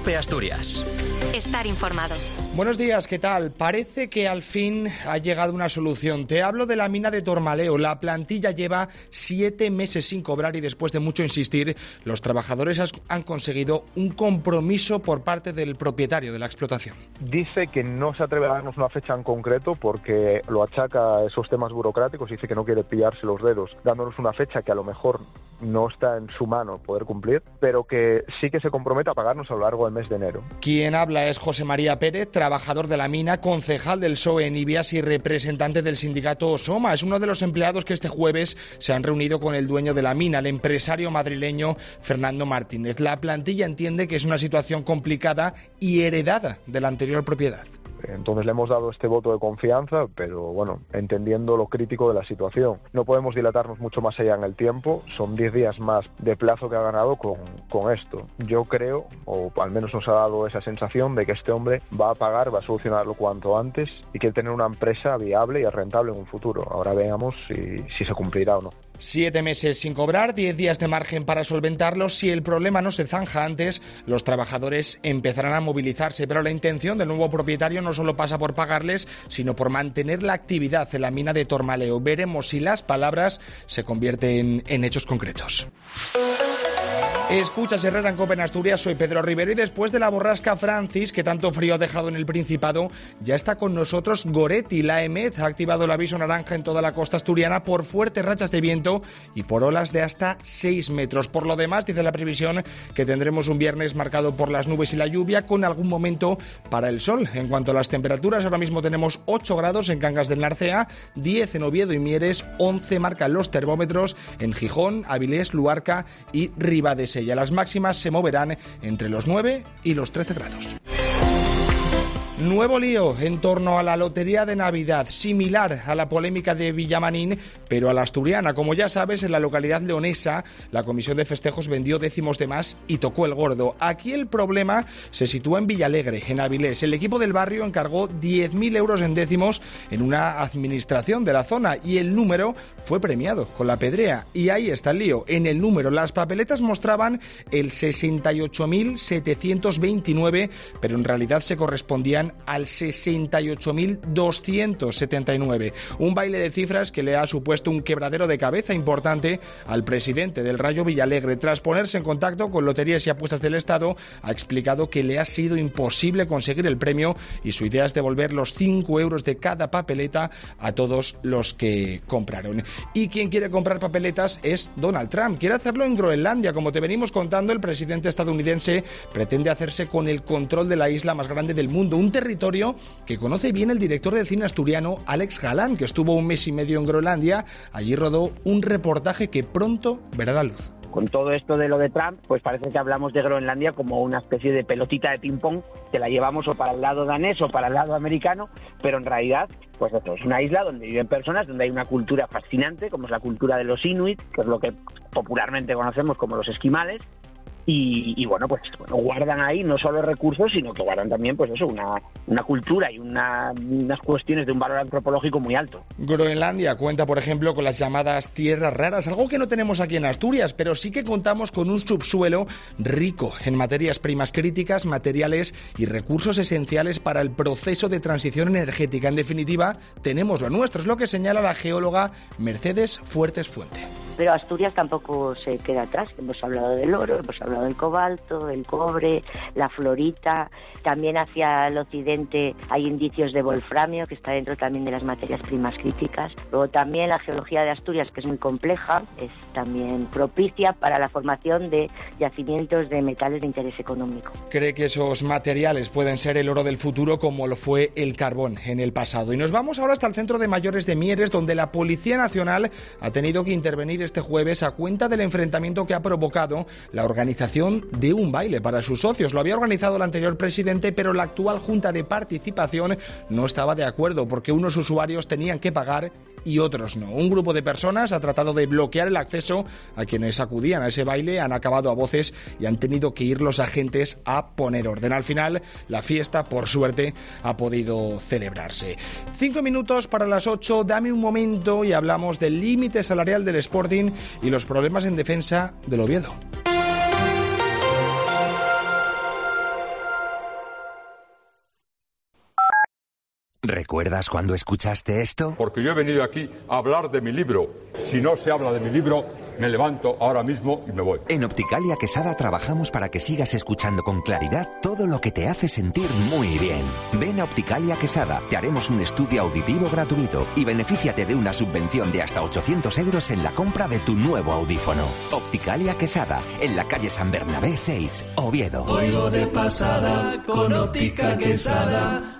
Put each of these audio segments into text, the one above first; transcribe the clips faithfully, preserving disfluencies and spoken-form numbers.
COPE Asturias. Estar informado. Buenos días, ¿qué tal? Parece que al fin ha llegado una solución. Te hablo de la mina de Tormaleo. La plantilla lleva siete meses sin cobrar y después de mucho insistir, los trabajadores han conseguido un compromiso por parte del propietario de la explotación. Dice que no se atreve a darnos una fecha en concreto porque lo achaca a esos temas burocráticos y dice que no quiere pillarse los dedos dándonos una fecha que a lo mejor no está en su mano poder cumplir, pero que sí que se compromete a pagarnos a lo largo del mes de enero. Quien habla es José María Pérez, trabajador de la mina, concejal del P S O E en Ibias y representante del sindicato Soma. Es uno de los empleados que este jueves se han reunido con el dueño de la mina, el empresario madrileño Fernando Martínez. La plantilla entiende que es una situación complicada y heredada de la anterior propiedad. Entonces le hemos dado este voto de confianza, pero bueno, entendiendo lo crítico de la situación. No podemos dilatarnos mucho más allá en el tiempo, son diez días más de plazo que ha ganado con, con esto. Yo creo, o al menos nos ha dado esa sensación de que este hombre va a pagar, va a solucionarlo cuanto antes y quiere tener una empresa viable y rentable en un futuro. Ahora veamos si, si se cumplirá o no. Siete meses sin cobrar, diez días de margen para solventarlo. Si el problema no se zanja antes, los trabajadores empezarán a movilizarse, pero la intención del nuevo propietario no solo pasa por pagarles, sino por mantener la actividad en la mina de Tormaleo. Veremos si las palabras se convierten en hechos concretos. Escuchas Herrera en COPE en Asturias, soy Pedro Rivero y después de la borrasca Francis, que tanto frío ha dejado en el Principado, ya está con nosotros Goretti. La EMET ha activado el aviso naranja en toda la costa asturiana por fuertes rachas de viento y por olas de hasta seis metros. Por lo demás, dice la previsión que tendremos un viernes marcado por las nubes y la lluvia, con algún momento para el sol. En cuanto a las temperaturas, ahora mismo tenemos ocho grados en Cangas del Narcea, diez en Oviedo y Mieres, once marcan los termómetros en Gijón, Avilés, Luarca y Ribadesella. Las máximas se moverán entre los nueve y los trece grados. Nuevo lío en torno a la lotería de Navidad, similar a la polémica de Villamanín, pero a la asturiana. Como ya sabes, en la localidad leonesa, la comisión de festejos vendió décimos de más y tocó el gordo. Aquí el problema se sitúa en Villalegre, en Avilés. El equipo del barrio encargó diez mil euros en décimos en una administración de la zona y el número fue premiado con la pedrea. Y ahí está el lío. En el número, las papeletas mostraban el sesenta y ocho mil setecientos veintinueve, pero en realidad se correspondían al sesenta y ocho mil doscientos setenta y nueve. Un baile de cifras que le ha supuesto un quebradero de cabeza importante al presidente del Rayo Villalegre. Tras ponerse en contacto con Loterías y Apuestas del Estado, ha explicado que le ha sido imposible conseguir el premio y su idea es devolver los cinco euros de cada papeleta a todos los que compraron. Y quien quiere comprar papeletas es Donald Trump. Quiere hacerlo en Groenlandia. Como te venimos contando, el presidente estadounidense pretende hacerse con el control de la isla más grande del mundo, un territorio que conoce bien el director de cine asturiano Alex Galán, que estuvo un mes y medio en Groenlandia. Allí rodó un reportaje que pronto verá la luz. Con todo esto de lo de Trump, pues parece que hablamos de Groenlandia como una especie de pelotita de ping-pong que la llevamos o para el lado danés o para el lado americano, pero en realidad, pues eso, es una isla donde viven personas, donde hay una cultura fascinante, como es la cultura de los inuit, que es lo que popularmente conocemos como los esquimales. Y, y bueno, pues bueno, guardan ahí no solo recursos, sino que guardan también, pues eso, una, una cultura y una, unas cuestiones de un valor antropológico muy alto. Groenlandia cuenta, por ejemplo, con las llamadas tierras raras, algo que no tenemos aquí en Asturias, pero sí que contamos con un subsuelo rico en materias primas críticas, materiales y recursos esenciales para el proceso de transición energética. En definitiva, tenemos lo nuestro, es lo que señala la geóloga Mercedes Fuertes Fuente. Pero Asturias tampoco se queda atrás. Hemos hablado del oro, hemos hablado del cobalto, el cobre, la florita. También hacia el occidente hay indicios de wolframio, que está dentro también de las materias primas críticas. Luego también la geología de Asturias, que es muy compleja, es también propicia para la formación de yacimientos de metales de interés económico. Cree que esos materiales pueden ser el oro del futuro, como lo fue el carbón en el pasado. Y nos vamos ahora hasta el Centro de Mayores de Mieres, donde la Policía Nacional ha tenido que intervenir este jueves a cuenta del enfrentamiento que ha provocado la organización de un baile para sus socios. Lo había organizado el anterior presidente, pero la actual Junta de Participación no estaba de acuerdo porque unos usuarios tenían que pagar y otros no. Un grupo de personas ha tratado de bloquear el acceso a quienes acudían a ese baile, han acabado a voces y han tenido que ir los agentes a poner orden. Al final, la fiesta, por suerte, ha podido celebrarse. Cinco minutos para las ocho, dame un momento y hablamos del límite salarial del Sporting y los problemas en defensa del Oviedo. ¿Recuerdas cuando escuchaste esto? Porque yo he venido aquí a hablar de mi libro. Si no se habla de mi libro, me levanto ahora mismo y me voy. En Opticalia Quesada trabajamos para que sigas escuchando con claridad todo lo que te hace sentir muy bien. Ven a Opticalia Quesada, te haremos un estudio auditivo gratuito y benefíciate de una subvención de hasta ochocientos euros en la compra de tu nuevo audífono. Opticalia Quesada, en la calle San Bernabé seis, Oviedo. Oigo de pasada con Óptica Quesada.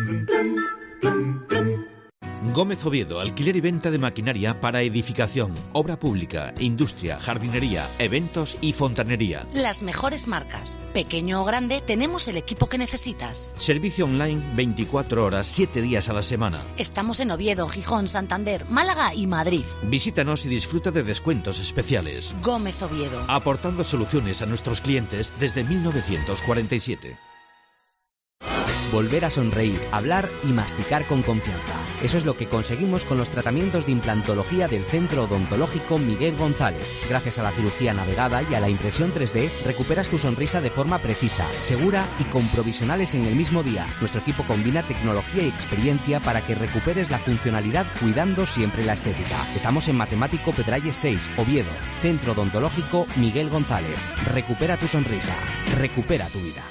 Gómez Oviedo, alquiler y venta de maquinaria para edificación, obra pública, industria, jardinería, eventos y fontanería. Las mejores marcas. Pequeño o grande, tenemos el equipo que necesitas. Servicio online veinticuatro horas, siete días a la semana. Estamos en Oviedo, Gijón, Santander, Málaga y Madrid. Visítanos y disfruta de descuentos especiales. Gómez Oviedo. Aportando soluciones a nuestros clientes desde mil novecientos cuarenta y siete. Volver a sonreír, hablar y masticar con confianza. Eso es lo que conseguimos con los tratamientos de implantología del Centro Odontológico Miguel González. Gracias a la cirugía navegada y a la impresión tres D, recuperas tu sonrisa de forma precisa, segura y con provisionales en el mismo día. Nuestro equipo combina tecnología y experiencia para que recuperes la funcionalidad cuidando siempre la estética. Estamos en Matemático Pedralles seis, Oviedo. Centro Odontológico Miguel González. Recupera tu sonrisa. Recupera tu vida.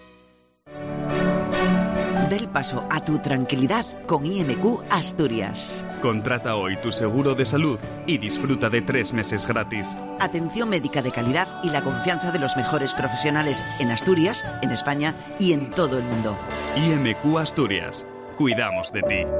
Del paso a tu tranquilidad con I M Q Asturias. Contrata hoy tu seguro de salud y disfruta de tres meses gratis. Atención médica de calidad y la confianza de los mejores profesionales en Asturias, en España y en todo el mundo. I M Q Asturias. Cuidamos de ti.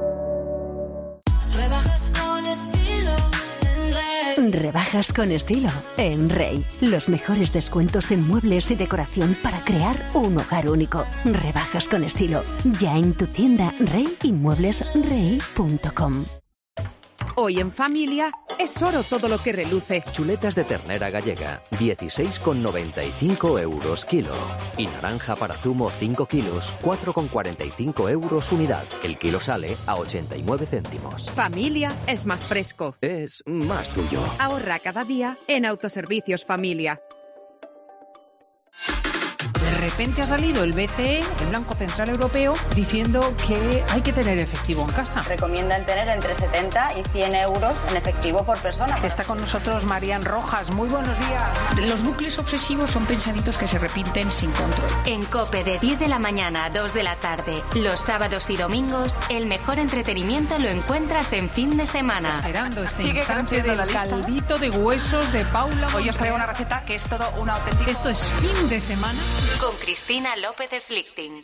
Rebajas con estilo en Rey. Los mejores descuentos en muebles y decoración para crear un hogar único. Rebajas con estilo. Ya en tu tienda Rey y muebles rey punto com. Hoy en familia es oro todo lo que reluce. Chuletas de ternera gallega, dieciséis con noventa y cinco euros kilo. Y naranja para zumo cinco kilos, cuatro con cuarenta y cinco euros unidad. El kilo sale a ochenta y nueve céntimos. Familia es más fresco. Es más tuyo. Ahorra cada día en Autoservicios Familia. De repente ha salido el B C E, el Banco Central Europeo, diciendo que hay que tener efectivo en casa. Recomiendan tener entre setenta y cien euros en efectivo por persona. Está con nosotros Marian Rojas. Muy buenos días. Los bucles obsesivos son pensamientos que se repiten sin control. En COPE de diez de la mañana a dos de la tarde, los sábados y domingos, el mejor entretenimiento lo encuentras en fin de semana. Esperando este Sigue instante del la caldito de huesos de Paula. Hoy os traigo una receta que es todo una auténtica... Esto es fin de semana. Con Cristina López Slichting.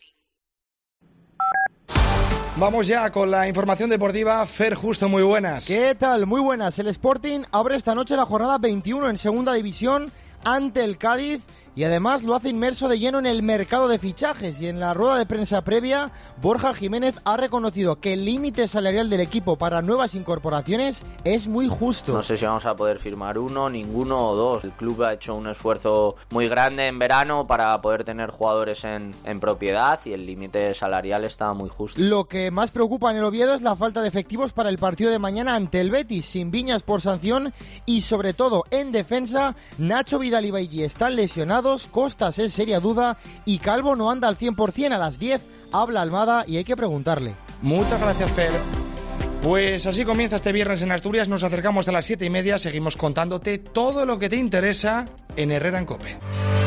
Vamos ya con la información deportiva. Fer Justo, muy buenas. ¿Qué tal? Muy buenas. El Sporting abre esta noche la jornada veintiuno en Segunda División ante el Cádiz y además lo hace inmerso de lleno en el mercado de fichajes. Y en la rueda de prensa previa, Borja Jiménez ha reconocido que el límite salarial del equipo para nuevas incorporaciones es muy justo. No sé si vamos a poder firmar uno, ninguno o dos. El club ha hecho un esfuerzo muy grande en verano para poder tener jugadores en, en propiedad y el límite salarial está muy justo. Lo que más preocupa en el Oviedo es la falta de efectivos para el partido de mañana ante el Betis, sin Viñas por sanción y sobre todo en defensa, Nacho Vidal y Bailly están lesionados. Costas es seria duda y Calvo no anda al cien por ciento. A las diez habla Almada y hay que preguntarle. Muchas gracias, Fer. Pues así comienza este viernes en Asturias. Nos acercamos a las siete y media. Seguimos contándote todo lo que te interesa en Herrera en COPE.